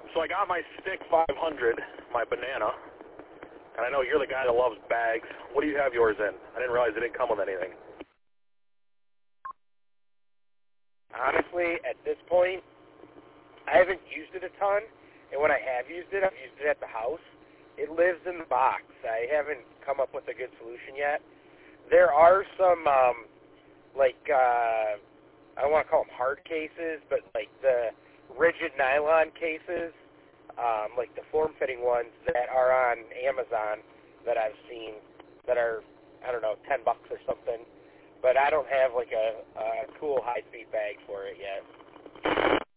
So I got my Stick 500, my banana, and I know you're the guy that loves bags. What do you have yours in? I didn't realize it didn't come with anything. Honestly, at this point, I haven't used it a ton, and when I have used it, I've used it at the house. It lives in the box. I haven't come up with a good solution yet. There are some, I don't want to call them hard cases, but like the rigid nylon cases, like the form-fitting ones that are on Amazon that I've seen that are, I don't know, $10 or something. But I don't have like a cool high-speed bag for it yet.